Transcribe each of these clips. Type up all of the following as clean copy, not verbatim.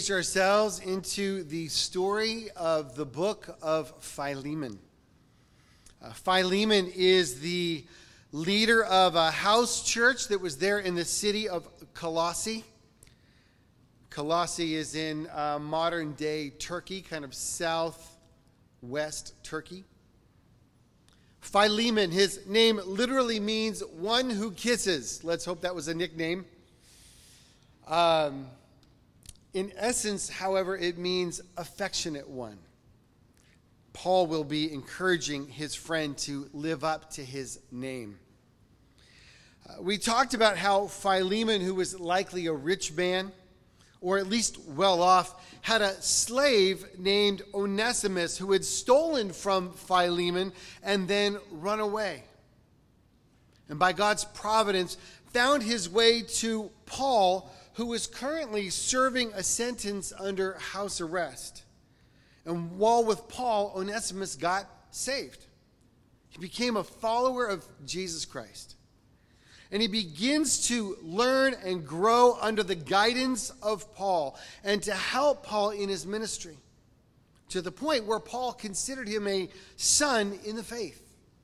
engaged ourselves into the story of the book of Philemon. Philemon is the leader of a house church that was there in the city of Colossae. Colossae is in modern-day Turkey, kind of southwest Turkey. Philemon, his name literally means one who kisses. Let's hope that was a nickname. In essence, however, it means affectionate one. Paul will be encouraging his friend to live up to his name. We talked about how Philemon, who was likely a rich man, or at least well off, had a slave named Onesimus who had stolen from Philemon and then run away. And by God's providence, found his way to Paul, who was currently serving a sentence under house arrest. And while with Paul, Onesimus got saved. He became a follower of Jesus Christ. And he begins to learn and grow under the guidance of Paul and to help Paul in his ministry, to the point where Paul considered him a son in the faith.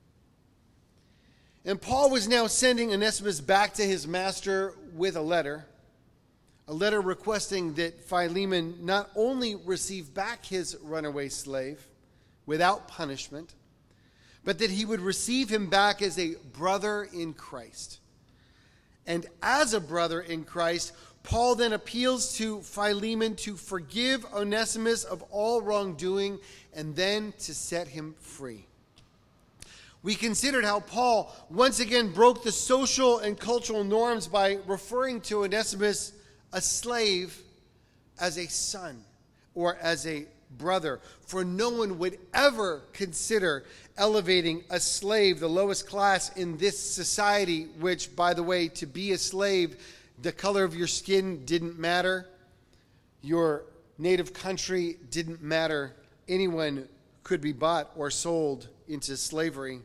And Paul was now sending Onesimus back to his master with a letter requesting that Philemon not only receive back his runaway slave without punishment, but that he would receive him back as a brother in Christ. And as a brother in Christ, Paul then appeals to Philemon to forgive Onesimus of all wrongdoing and then to set him free. We considered how Paul once again broke the social and cultural norms by referring to Onesimus, a slave, as a son or as a brother. For no one would ever consider elevating a slave, the lowest class in this society, which, by the way, to be a slave, the color of your skin didn't matter. Your native country didn't matter. Anyone could be bought or sold into slavery.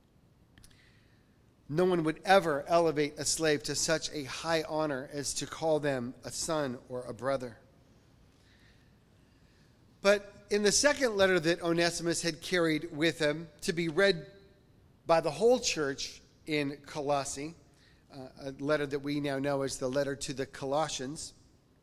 No one would ever elevate a slave to such a high honor as to call them a son or a brother. But in the second letter that Onesimus had carried with him to be read by the whole church in Colossae, a letter that we now know as the letter to the Colossians,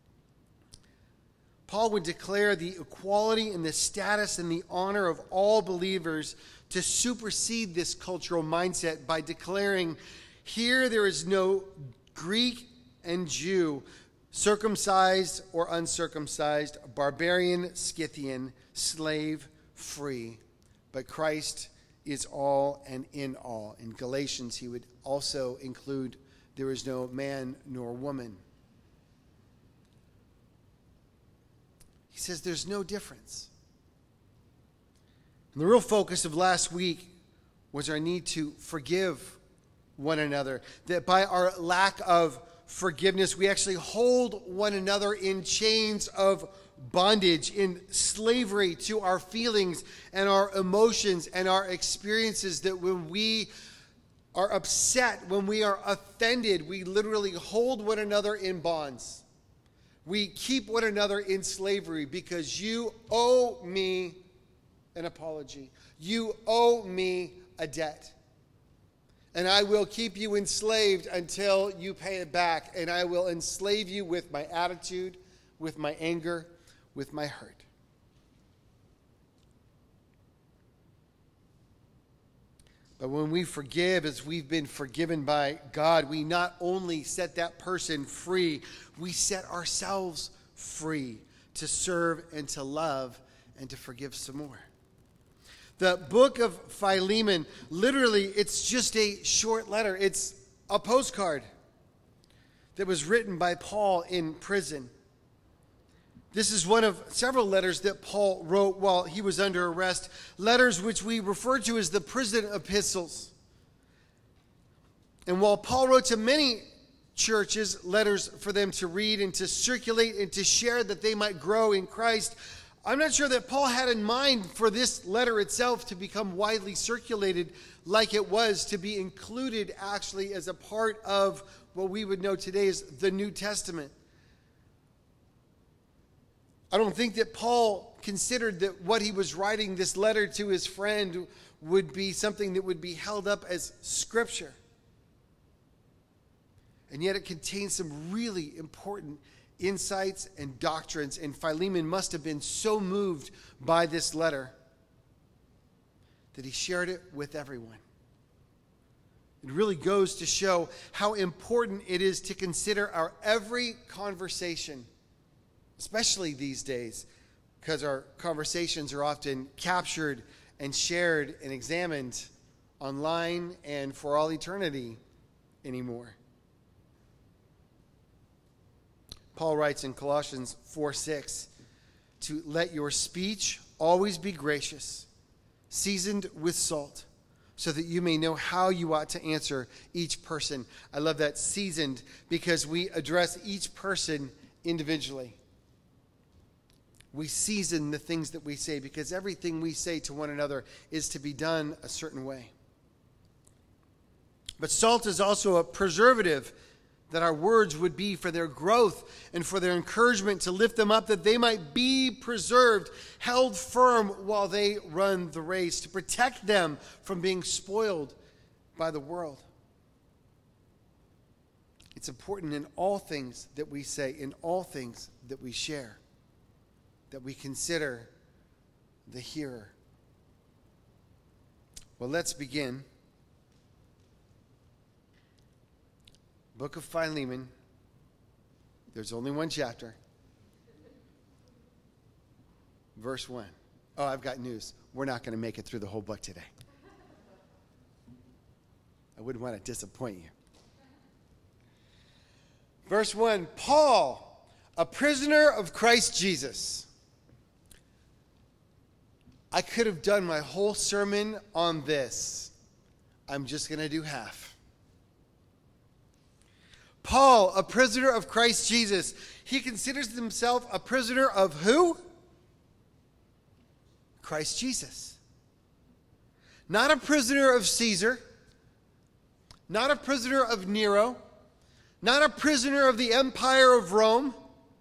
Paul would declare the equality and the status and the honor of all believers to supersede this cultural mindset by declaring, here there is no Greek and Jew, circumcised or uncircumcised, barbarian, Scythian, slave, free, but Christ is all and in all. In Galatians, he would also include, there is no man nor woman. He says there's no difference. And the real focus of last week was our need to forgive one another. That by our lack of forgiveness, we actually hold one another in chains of bondage, in slavery to our feelings and our emotions and our experiences, that when we are upset, when we are offended, we literally hold one another in bonds. We keep one another in slavery because you owe me an apology. You owe me a debt. And I will keep you enslaved until you pay it back. And I will enslave you with my attitude, with my anger, with my hurt. But when we forgive as we've been forgiven by God, we not only set that person free, we set ourselves free to serve and to love and to forgive some more. The book of Philemon, literally, it's just a short letter. It's a postcard that was written by Paul in prison. This is one of several letters that Paul wrote while he was under arrest, letters which we refer to as the prison epistles. And while Paul wrote to many churches letters for them to read and to circulate and to share that they might grow in Christ, I'm not sure that Paul had in mind for this letter itself to become widely circulated like it was, to be included actually as a part of what we would know today as the New Testament. I don't think that Paul considered that what he was writing this letter to his friend would be something that would be held up as scripture. And yet it contains some really important insights and doctrines, and Philemon must have been so moved by this letter that he shared it with everyone. It really goes to show how important it is to consider our every conversation, especially these days, because our conversations are often captured and shared and examined online and for all eternity anymore. Paul writes in Colossians 4:6 to let your speech always be gracious, seasoned with salt, so that you may know how you ought to answer each person. I love that, seasoned, because we address each person individually. We season the things that we say because everything we say to one another is to be done a certain way. But salt is also a preservative that our words would be for their growth and for their encouragement to lift them up, that they might be preserved, held firm while they run the race, to protect them from being spoiled by the world. It's important in all things that we say, in all things that we share, that we consider the hearer. Well, let's begin. Book of Philemon. There's only one chapter. Verse 1. Oh, I've got news. We're not going to make it through the whole book today. I wouldn't want to disappoint you. Verse 1. Paul, a prisoner of Christ Jesus. I could have done my whole sermon on this. I'm just going to do half. Paul, a prisoner of Christ Jesus. He considers himself a prisoner of who? Christ Jesus. Not a prisoner of Caesar. Not a prisoner of Nero. Not a prisoner of the Empire of Rome.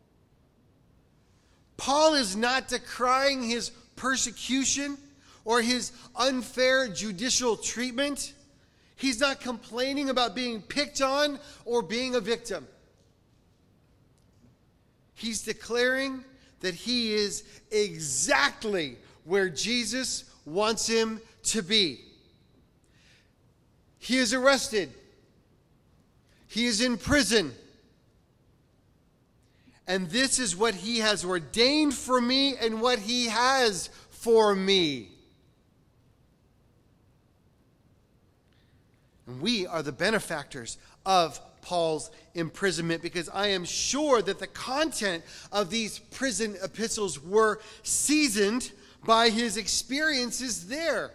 Paul is not decrying his persecution or his unfair judicial treatment. He's not complaining about being picked on or being a victim. He's declaring that he is exactly where Jesus wants him to be. He is arrested. He is in prison. And this is what he has ordained for me and what he has for me. And we are the benefactors of Paul's imprisonment, because I am sure that the content of these prison epistles were seasoned by his experiences there,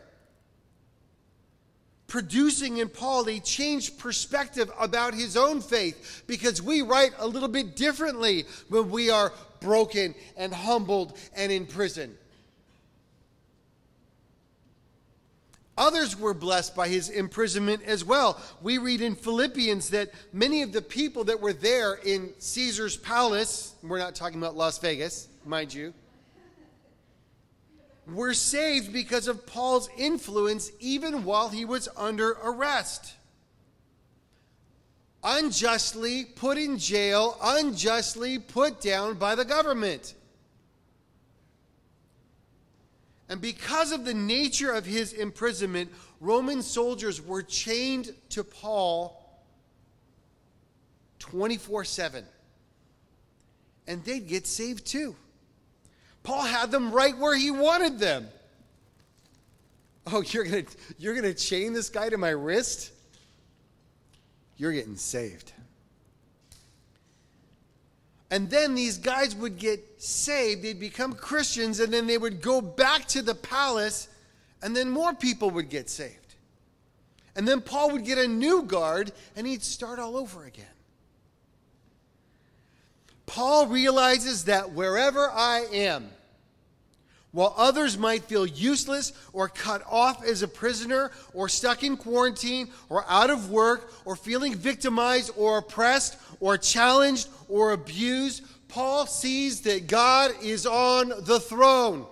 producing in Paul a changed perspective about his own faith, because we write a little bit differently when we are broken and humbled and in prison. Others were blessed by his imprisonment as well. We read in Philippians that many of the people that were there in Caesar's palace, we're not talking about Las Vegas, mind you, were saved because of Paul's influence even while he was under arrest. Unjustly put in jail, unjustly put down by the government. And because of the nature of his imprisonment, Roman soldiers were chained to Paul 24/7. And they'd get saved too. Paul had them right where he wanted them. Oh, you're gonna chain this guy to my wrist? You're getting saved. And then these guys would get saved, they'd become Christians, and then they would go back to the palace, and then more people would get saved. And then Paul would get a new guard, and he'd start all over again. Paul realizes that wherever I am, while others might feel useless or cut off as a prisoner or stuck in quarantine or out of work or feeling victimized or oppressed or challenged or abused, Paul sees that God is on the throne.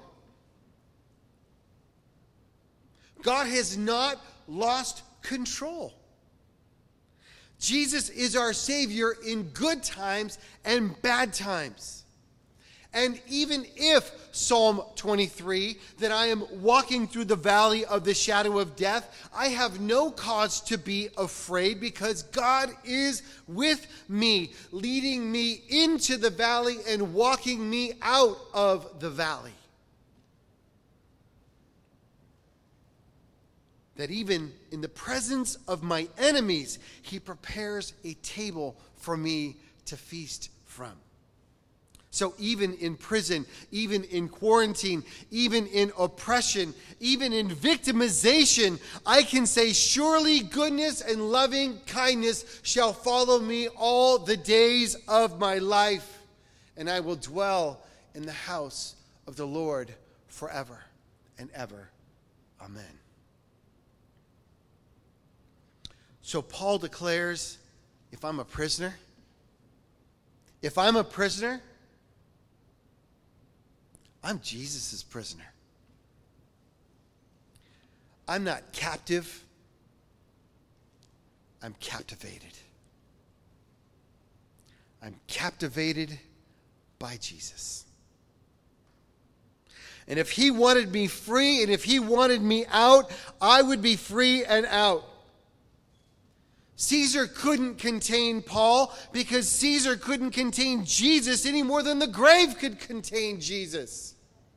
God has not lost control. Jesus is our Savior in good times and bad times. And even if, Psalm 23, that I am walking through the valley of the shadow of death, I have no cause to be afraid because God is with me, leading me into the valley and walking me out of the valley. That even in the presence of my enemies, he prepares a table for me to feast from. So even in prison, even in quarantine, even in oppression, even in victimization, I can say, surely goodness and loving kindness shall follow me all the days of my life, and I will dwell in the house of the Lord forever and ever. Amen. So Paul declares, if I'm a prisoner, I'm Jesus' prisoner. I'm not captive. I'm captivated. I'm captivated by Jesus. And if he wanted me free and if he wanted me out, I would be free and out. Caesar couldn't contain Paul because Caesar couldn't contain Jesus any more than the grave could contain Jesus.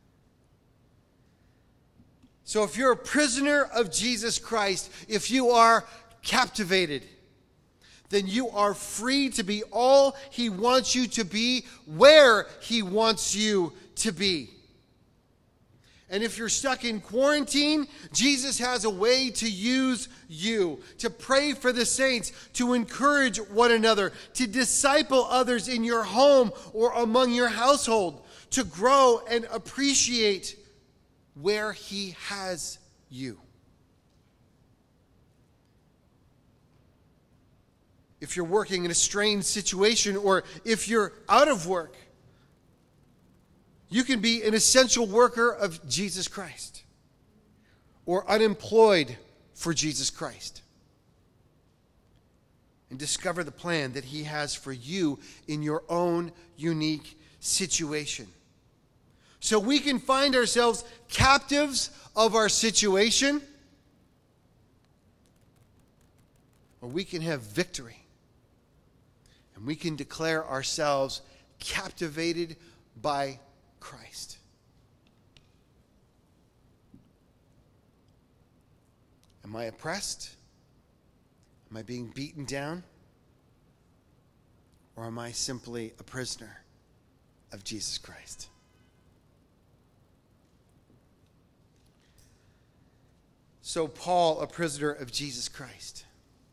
So if you're a prisoner of Jesus Christ, if you are captivated, then you are free to be all he wants you to be, where he wants you to be. And if you're stuck in quarantine, Jesus has a way to use you, to pray for the saints, to encourage one another, to disciple others in your home or among your household, to grow and appreciate where he has you. If you're working in a strained situation or if you're out of work, you can be an essential worker of Jesus Christ or unemployed for Jesus Christ and discover the plan that he has for you in your own unique situation. So we can find ourselves captives of our situation, or we can have victory and we can declare ourselves captivated by Christ. Am I oppressed? Am I being beaten down? Or am I simply a prisoner of Jesus Christ? So Paul, a prisoner of Jesus Christ.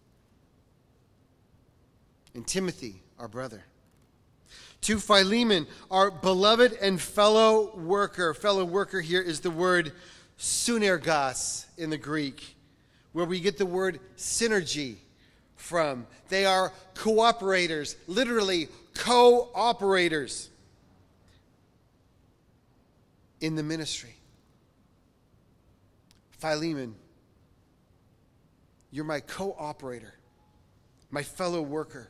And Timothy, our brother. To Philemon, our beloved and fellow worker. Fellow worker here is the word synergos in the Greek, where we get the word synergy from. They are cooperators, literally co-operators in the ministry. Philemon, you're my co-operator, my fellow worker.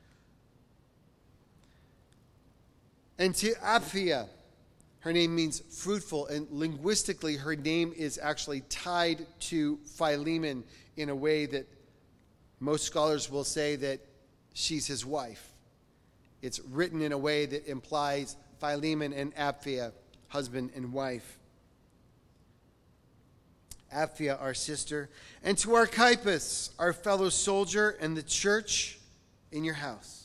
And to Apphia, her name means fruitful, and linguistically her name is actually tied to Philemon in a way that most scholars will say that she's his wife. It's written in a way that implies Philemon and Apphia, husband and wife. Apphia, our sister, and to Archippus, our fellow soldier, and the church in your house.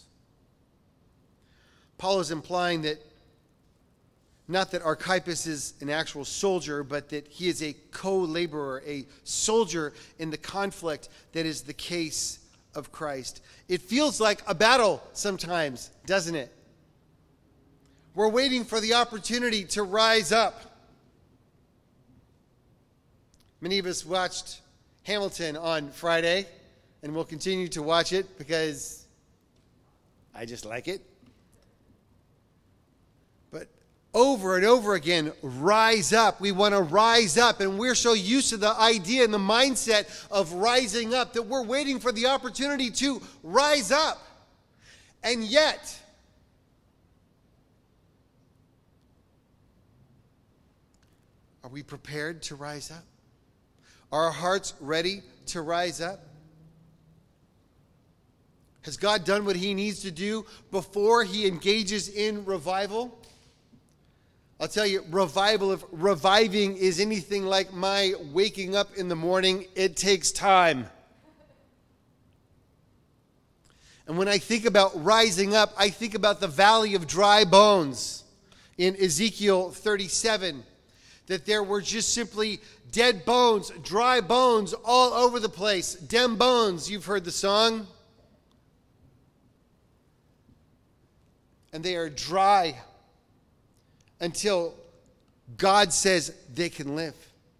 Paul is implying that not that Archippus is an actual soldier, but that he is a co-laborer, a soldier in the conflict that is the case of Christ. It feels like a battle sometimes, doesn't it? We're waiting for the opportunity to rise up. Many of us watched Hamilton on Friday, and we'll continue to watch it because I just like it. over and over again, rise up. We want to rise up, and we're so used to the idea and the mindset of rising up that we're waiting for the opportunity to rise up. And yet, are we prepared to rise up? Are our hearts ready to rise up? Has God done what he needs to do before he engages in revival? I'll tell you, revival, if reviving is anything like my waking up in the morning, it takes time. And when I think about rising up, I think about the valley of dry bones in Ezekiel 37, that there were just simply dead bones, dry bones all over the place. Dem bones, you've heard the song. And they are dry until God says they can live.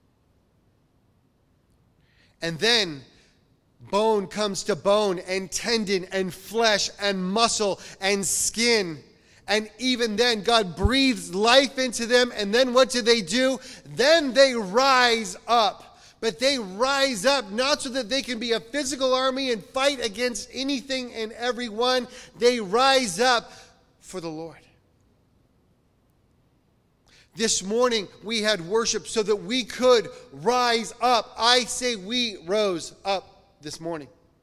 And then bone comes to bone, and tendon and flesh and muscle and skin. And even then, God breathes life into them. And then what do? Then they rise up. But they rise up not so that they can be a physical army and fight against anything and everyone. They rise up for the Lord. This morning we had worship so that we could rise up. I say we rose up this morning.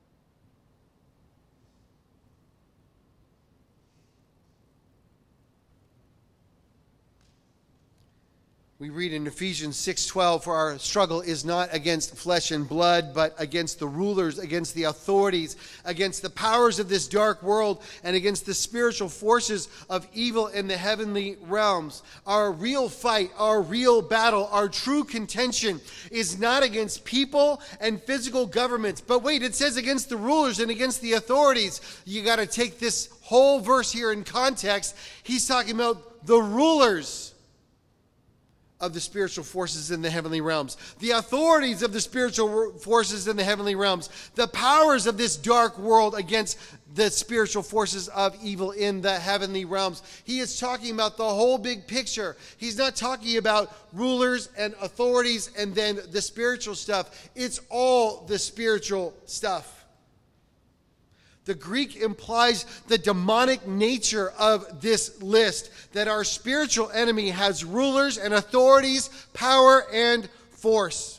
We read in Ephesians 6:12, for our struggle is not against flesh and blood, but against the rulers, against the authorities, against the powers of this dark world, and against the spiritual forces of evil in the heavenly realms. Our real fight, our real battle, our true contention is not against people and physical governments. But wait, it says against the rulers and against the authorities. You got to take this whole verse here in context. He's talking about the rulers of the spiritual forces in the heavenly realms, the authorities of the spiritual forces in the heavenly realms, the powers of this dark world against the spiritual forces of evil in the heavenly realms. He is talking about the whole big picture. He's not talking about rulers and authorities and then the spiritual stuff. It's all the spiritual stuff. The Greek implies the demonic nature of this list, that our spiritual enemy has rulers and authorities, power and force.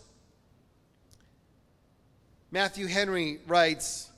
Matthew Henry writes,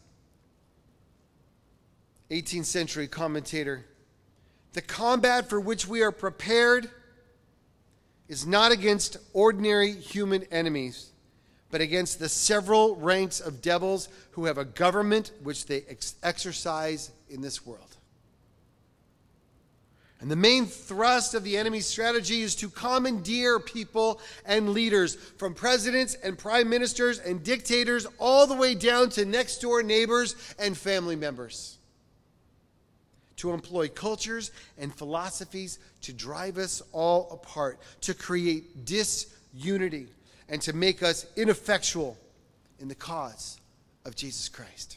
18th century commentator, the combat for which we are prepared is not against ordinary human enemies, but against the several ranks of devils who have a government which they exercise in this world. And the main thrust of the enemy's strategy is to commandeer people and leaders, from presidents and prime ministers and dictators all the way down to next door neighbors and family members, to employ cultures and philosophies to drive us all apart, to create disunity, and to make us ineffectual in the cause of Jesus Christ.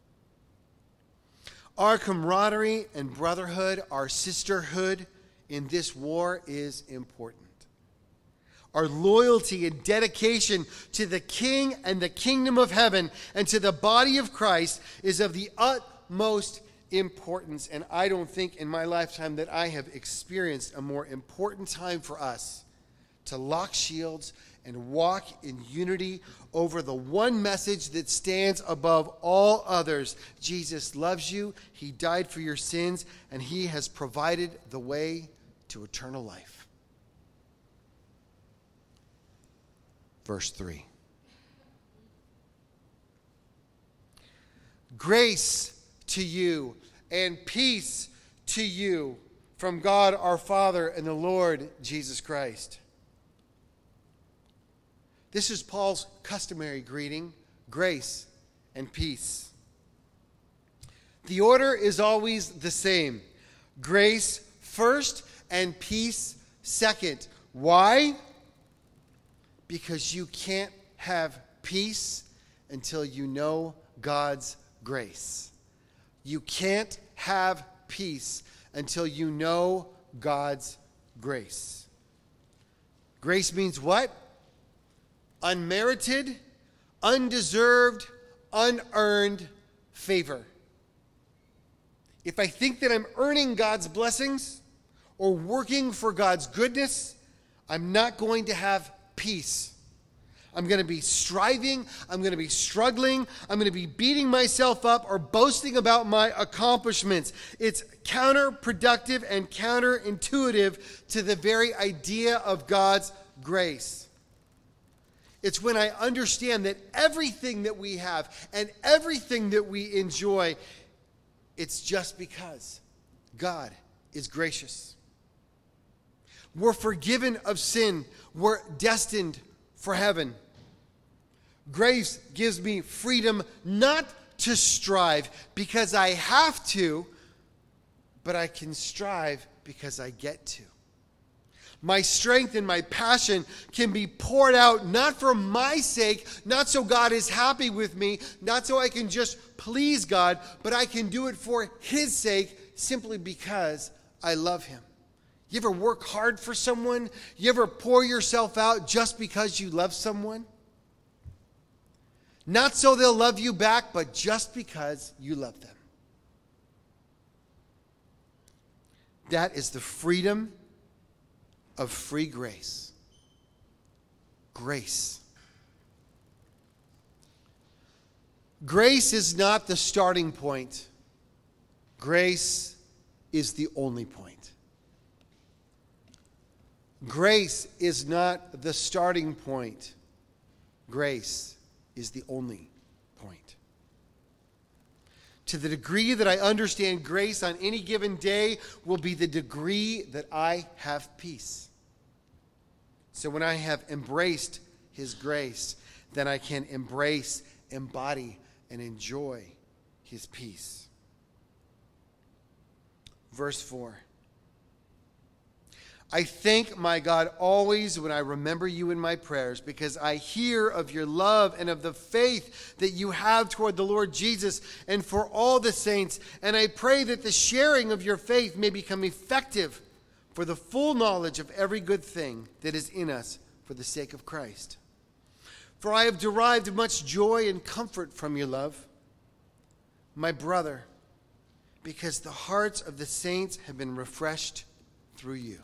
Our camaraderie and brotherhood, our sisterhood in this war is important. Our loyalty and dedication to the King and the kingdom of heaven and to the body of Christ is of the utmost importance. And I don't think in my lifetime that I have experienced a more important time for us to lock shields and walk in unity over the one message that stands above all others. Jesus loves you, he died for your sins, and he has provided the way to eternal life. Verse 3. Grace to you and peace to you from God our Father and the Lord Jesus Christ. This is Paul's customary greeting, grace and peace. The order is always the same. Grace first and peace second. Why? Because you can't have peace until you know God's grace. You can't have peace until you know God's grace. Grace means what? Unmerited, undeserved, unearned favor. If I think that I'm earning God's blessings or working for God's goodness, I'm not going to have peace. I'm going to be striving, I'm going to be struggling, I'm going to be beating myself up or boasting about my accomplishments. It's counterproductive and counterintuitive to the very idea of God's grace. It's when I understand that everything that we have and everything that we enjoy, it's just because God is gracious. We're forgiven of sin. We're destined for heaven. Grace gives me freedom not to strive because I have to, but I can strive because I get to. My strength and my passion can be poured out not for my sake, not so God is happy with me, not so I can just please God, but I can do it for His sake simply because I love Him. You ever work hard for someone? You ever pour yourself out just because you love someone? Not so they'll love you back, but just because you love them. That is the freedom of free grace. Grace. Grace is not the starting point. Grace is the only point. Grace is not the starting point. Grace is the only point. To the degree that I understand grace on any given day will be the degree that I have peace. So when I have embraced His grace, then I can embrace, embody, and enjoy His peace. Verse 4. I thank my God always when I remember you in my prayers, because I hear of your love and of the faith that you have toward the Lord Jesus and for all the saints. And I pray that the sharing of your faith may become effective for the full knowledge of every good thing that is in us for the sake of Christ. For I have derived much joy and comfort from your love, my brother, because the hearts of the saints have been refreshed through you.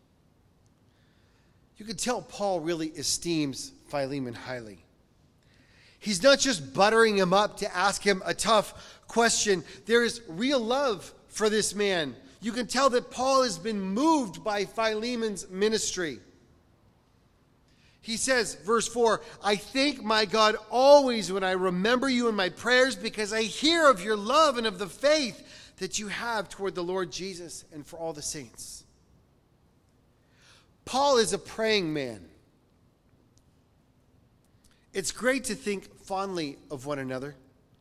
You can tell Paul really esteems Philemon highly. He's not just buttering him up to ask him a tough question. There is real love for this man. You can tell that Paul has been moved by Philemon's ministry. He says, verse 4, I thank my God always when I remember you in my prayers, because I hear of your love and of the faith that you have toward the Lord Jesus and for all the saints. Paul is a praying man. It's great to think fondly of one another,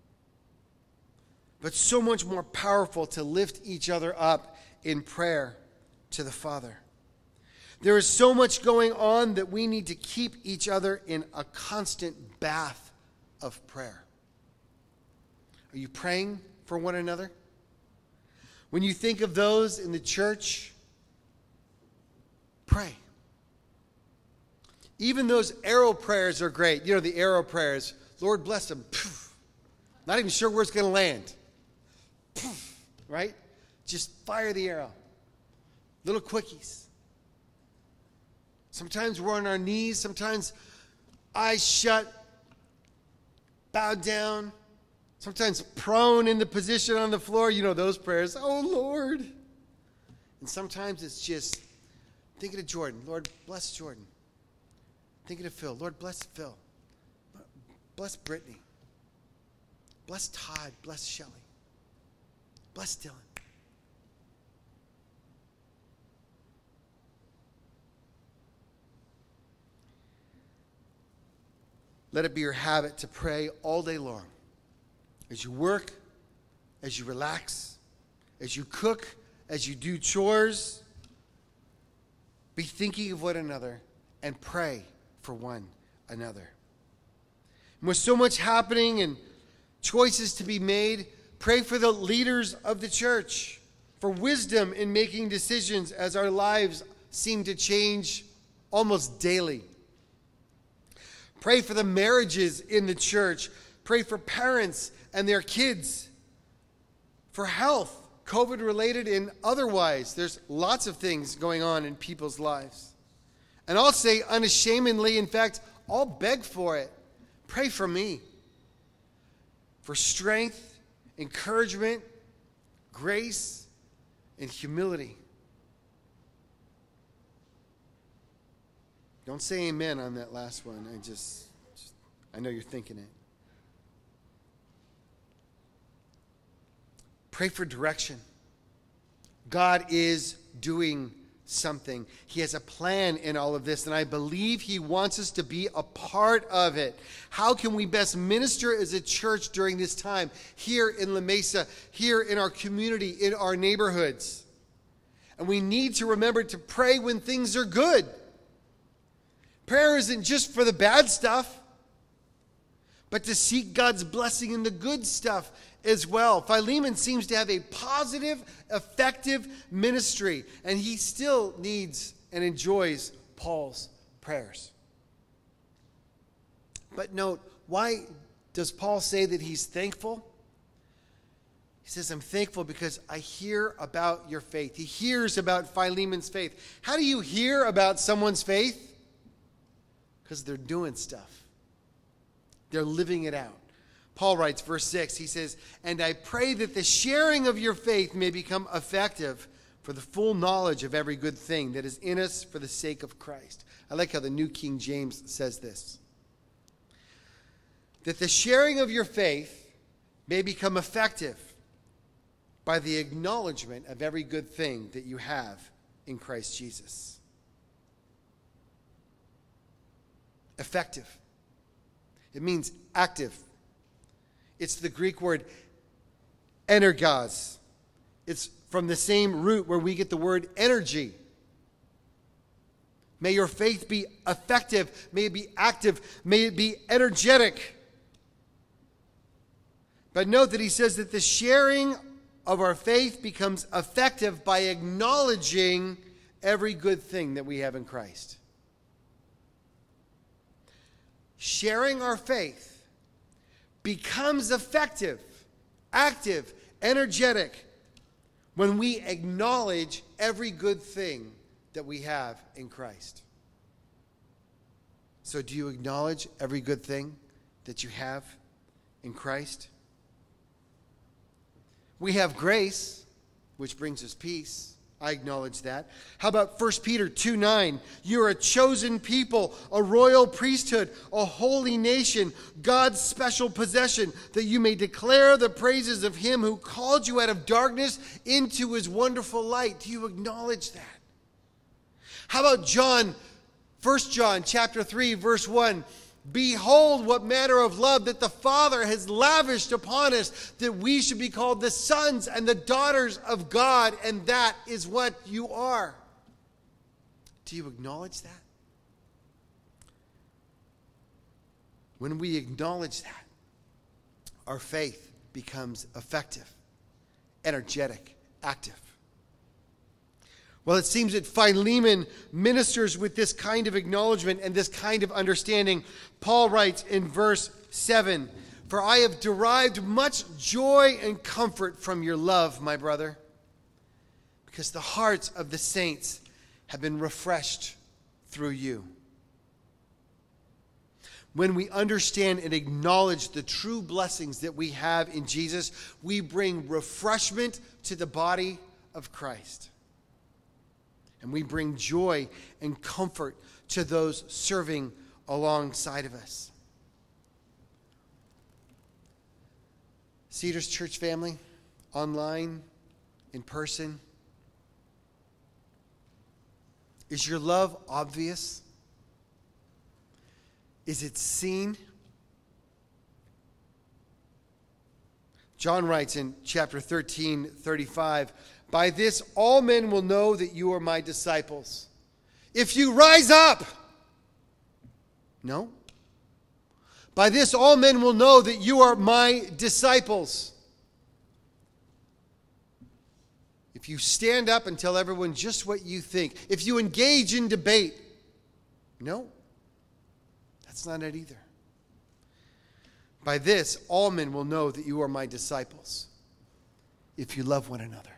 but so much more powerful to lift each other up in prayer to the Father. There is so much going on that we need to keep each other in a constant bath of prayer. Are you praying for one another? When you think of those in the church, pray. Even those arrow prayers are great. You know, the arrow prayers. Lord bless them. Not even sure where it's going to land. Right? Just fire the arrow. Little quickies. Sometimes we're on our knees. Sometimes eyes shut, bowed down. Sometimes prone in the position on the floor. You know those prayers. Oh, Lord. And sometimes it's just thinking of Jordan. Lord, bless Jordan. Thinking of Phil. Lord, bless Phil. Bless Brittany. Bless Todd. Bless Shelley. Bless Dylan. Let it be your habit to pray all day long. As you work, as you relax, as you cook, as you do chores, be thinking of one another and pray for one another. And with so much happening and choices to be made, pray for the leaders of the church, for wisdom in making decisions as our lives seem to change almost daily. Pray for the marriages in the church. Pray for parents and their kids. For health, COVID-related and otherwise. There's lots of things going on in people's lives. And I'll say unashamedly, in fact, I'll beg for it. Pray for me. For strength, encouragement, grace, and humility. Don't say amen on that last one. I know you're thinking it. Pray for direction. God is doing something. He has a plan in all of this, and I believe He wants us to be a part of it. How can we best minister as a church during this time here in La Mesa, here in our community, in our neighborhoods? And we need to remember to pray when things are good. Prayer isn't just for the bad stuff, but to seek God's blessing in the good stuff as well. Philemon seems to have a positive, effective ministry, and he still needs and enjoys Paul's prayers. But note, why does Paul say that he's thankful? He says, I'm thankful because I hear about your faith. He hears about Philemon's faith. How do you hear about someone's faith? Because they're doing stuff. They're living it out. Paul writes, verse 6, he says, and I pray that the sharing of your faith may become effective for the full knowledge of every good thing that is in us for the sake of Christ. I like how the New King James says this. That the sharing of your faith may become effective by the acknowledgement of every good thing that you have in Christ Jesus. Effective. It means active. It's the Greek word energos. It's from the same root where we get the word energy. May your faith be effective. May it be active. May it be energetic. But note that he says that the sharing of our faith becomes effective by acknowledging every good thing that we have in Christ. Sharing our faith becomes effective, active, energetic when we acknowledge every good thing that we have in Christ. So do you acknowledge every good thing that you have in Christ? We have grace, which brings us peace. I acknowledge that. How about 1 Peter 2:9? You're a chosen people, a royal priesthood, a holy nation, God's special possession, that you may declare the praises of him who called you out of darkness into his wonderful light. Do you acknowledge that? How about 1 John chapter 3, verse 1? Behold, what manner of love that the Father has lavished upon us, that we should be called the sons and the daughters of God, and that is what you are. Do you acknowledge that? When we acknowledge that, our faith becomes effective, energetic, active. Well, it seems that Philemon ministers with this kind of acknowledgement and this kind of understanding. Paul writes in verse 7, for I have derived much joy and comfort from your love, my brother, because the hearts of the saints have been refreshed through you. When we understand and acknowledge the true blessings that we have in Jesus, we bring refreshment to the body of Christ. And we bring joy and comfort to those serving alongside of us. Cedars Church family, online, in person, is your love obvious? Is it seen? John writes in chapter 13:35, by this all men will know that you are my disciples, if you rise up. No. By this all men will know that you are my disciples, if if you stand up and tell everyone just what you think, if you engage in debate, no, that's not it either. By this, all men will know that you are my disciples, if you love one another.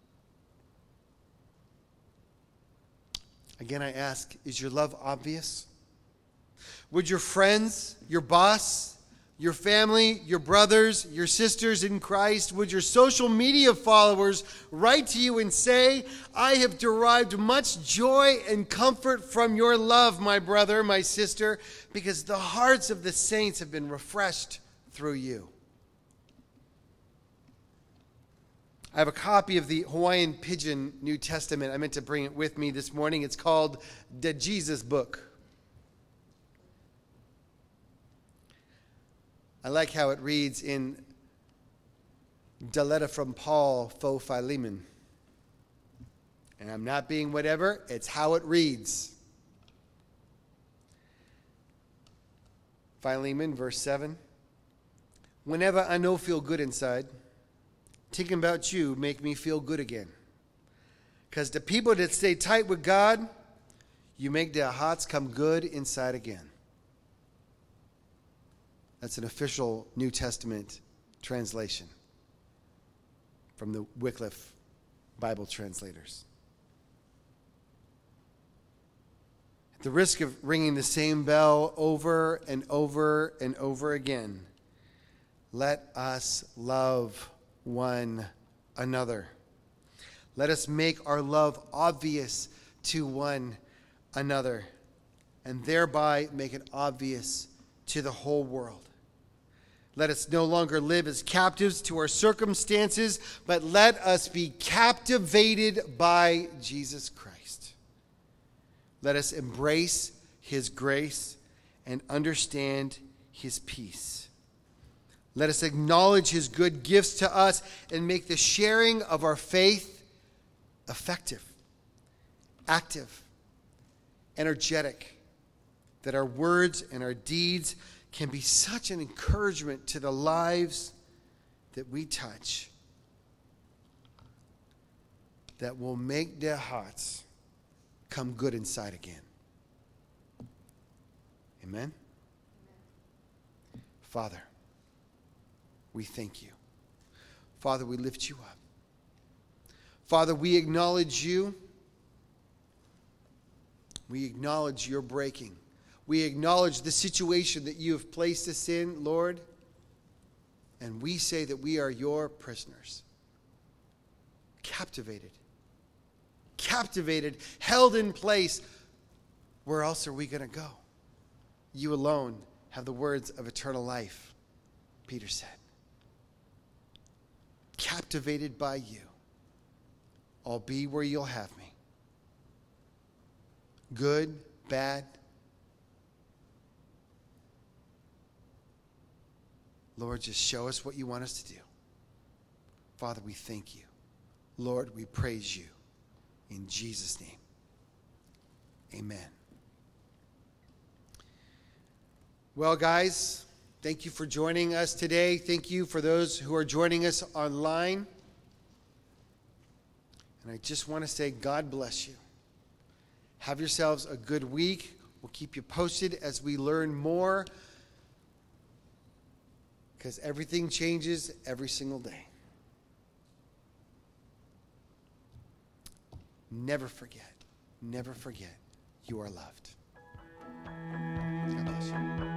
Again, I ask, is your love obvious? Would your friends, your boss, your family, your brothers, your sisters in Christ, would your social media followers write to you and say, I have derived much joy and comfort from your love, my brother, my sister, because the hearts of the saints have been refreshed through you. I have a copy of the Hawaiian Pidgin New Testament. I meant to bring it with me this morning. It's called the Jesus Book. I like how it reads in the letter from Paul, Fo Philemon. And I'm not being whatever, it's how it reads. Philemon, verse 7. Whenever I no feel good inside, thinking about you make me feel good again. Because the people that stay tight with God, you make their hearts come good inside again. That's an official New Testament translation from the Wycliffe Bible translators. At the risk of ringing the same bell over and over and over again, let us love one another. Let us make our love obvious to one another, and thereby make it obvious to the whole world. Let us no longer live as captives to our circumstances, but let us be captivated by Jesus Christ. Let us embrace his grace and understand his peace. Let us acknowledge his good gifts to us and make the sharing of our faith effective, active, energetic, that our words and our deeds can be such an encouragement to the lives that we touch that will make their hearts come good inside again. Amen? Father, we thank you. Father, we lift you up. Father, we acknowledge you. We acknowledge your breaking. We acknowledge the situation that you have placed us in, Lord. And we say that we are your prisoners. Captivated. Captivated, held in place. Where else are we going to go? You alone have the words of eternal life, Peter said. Captivated by you. I'll be where you'll have me. Good, bad. Lord, just show us what you want us to do. Father, we thank you. Lord, we praise you. In Jesus' name, amen. Well, guys, thank you for joining us today. Thank you for those who are joining us online. And I just want to say God bless you. Have yourselves a good week. We'll keep you posted as we learn more, because everything changes every single day. Never forget, you are loved. God bless you.